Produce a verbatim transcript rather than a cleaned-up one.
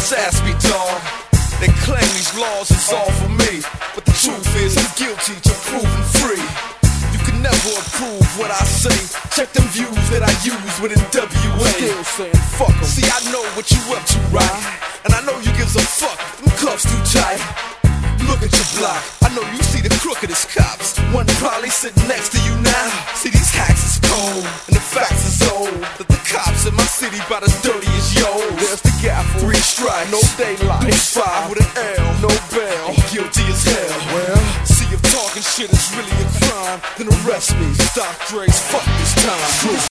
Just ask me, dawg. They claim these laws is all for me, but the truth is I'm guilty till proven free. You can never approve what I say. Check them views that I use with N W A. Still saying fuck 'em. See, I know what you up to, right? And I know you gives a fuck. Them cuffs too tight. Look at your block. I know you see the crookedest cops. One probably sitting next to you now. See, these hacks is cold, and the facts is old. That the cops in my city about as dirty as yo. There's the gaffle. Three strikes, No daylight. Deuce five with an L. No bail. I'm guilty as hell. Well, See, if talking shit is really a crime, then arrest me. Stop Dre's, fuck this time.